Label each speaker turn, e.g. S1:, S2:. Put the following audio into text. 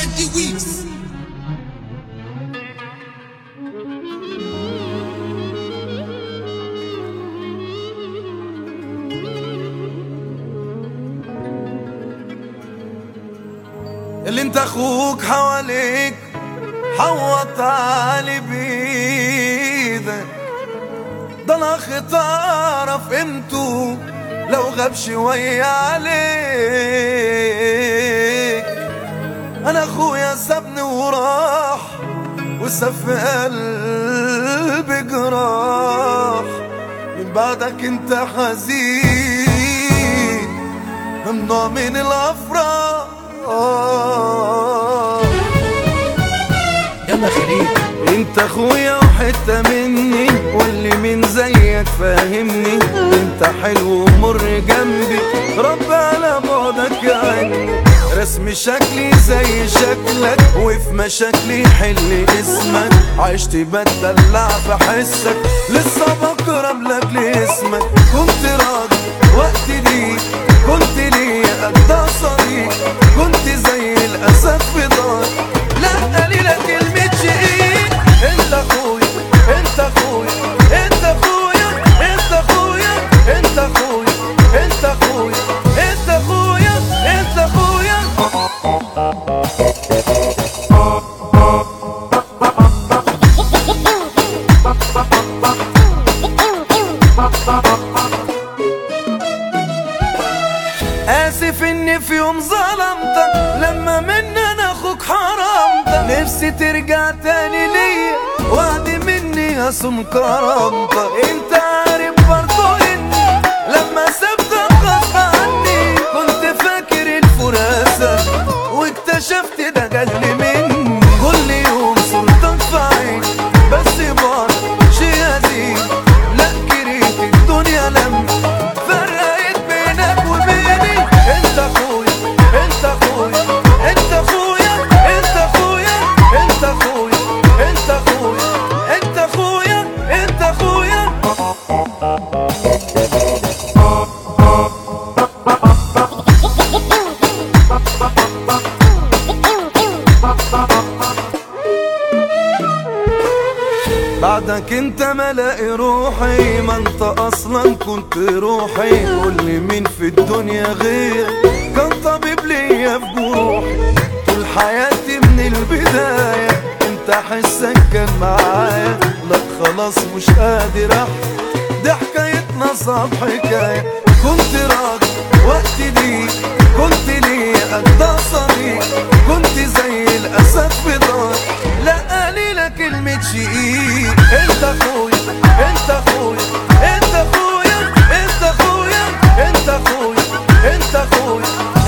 S1: Daddy Weeks.
S2: اللي انت اخوك حواليك حوط علي بيدك، ده الاخ تعرف قيمته لو غاب شوية عليك. انا اخويا سابني وراح وساب في قلبي جراح، من بعدك انت حزين ممنوع من الافراح.
S3: يلا خليل
S2: انت اخويا وحتة مني، واللي من زيك فاهمني. انت حلو ومر جنبي، رب على بعدك عني. رسم شكلي زي شكلك، وفي مشاكلي حل اسمك. عشت بتدلع في حسك، لسه بكرم لك لاسمك. كنت راضي وقت ليك، كنت ليا قد صديق. كنت زي الاسد في دار، لا قليلة كلمة شقيق. انت اخويا انت اخويا انت اخويا انت اخويا انت اخويا انت اخويا انت اخويا انت اخويا. آسف إني في يوم ظلمتك، لما مني أنا أخوك حرمتك. نفسي ترجع تاني ليا، وعد مني أصوم كرامتك. أنت عارف برضو إني لما سبتك غصب عني، كنت فاكر الفراسة واكتشفت ده جل مني. كل يوم صورتك في عيني، بس برضه شي هزيل. لا كرهت الدنيا لما فرقت بينك وبيني. انت اخويا انت اخويا انت اخويا انت اخويا انت اخويا انت اخويا انت اخويا انت اخويا. بعدك انت ملاقي روحي، ما انت اصلا كنت روحي. قولي مين في الدنيا غير كان طبيب ليا في جروحي. طول حياتي من البداية انت حسك كان معايا. لك خلاص مش قادر احكي، دي حكايتنا صعب حكاية. كنت راضي وقت ليك، كنت ليا قد صديق. كنت زي الاسد في دار، لا قليلة كلمة شقيق. انت اخويا انت اخويا انت اخويا انت اخويا انت اخويا انت اخويا